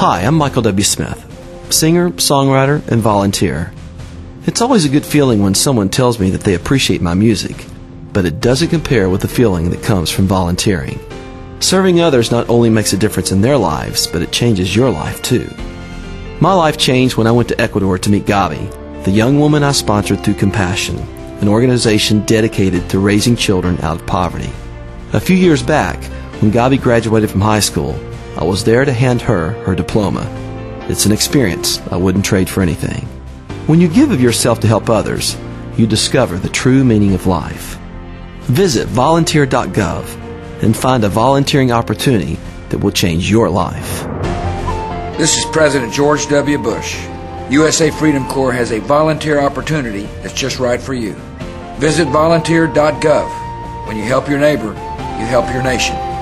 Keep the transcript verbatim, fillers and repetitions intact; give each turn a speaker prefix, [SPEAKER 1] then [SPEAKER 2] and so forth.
[SPEAKER 1] Hi, I'm Michael W. Smith, singer, songwriter, and volunteer. It's always a good feeling when someone tells me that they appreciate my music, but it doesn't compare with the feeling that comes from volunteering. Serving others not only makes a difference in their lives, but it changes your life too. My life changed when I went to Ecuador to meet Gabi, the young woman I sponsored through Compassion, an organization dedicated to raising children out of poverty. A few years back, when Gabi graduated from high school, I was there to hand her her diploma. It's an experience I wouldn't trade for anything. When you give of yourself to help others, you discover the true meaning of life. Visit volunteer dot gov and find a volunteering opportunity that will change your life.
[SPEAKER 2] This is President George W. Bush. U S A Freedom Corps has a volunteer opportunity that's just right for you. Visit volunteer dot gov. When you help your neighbor, you help your nation.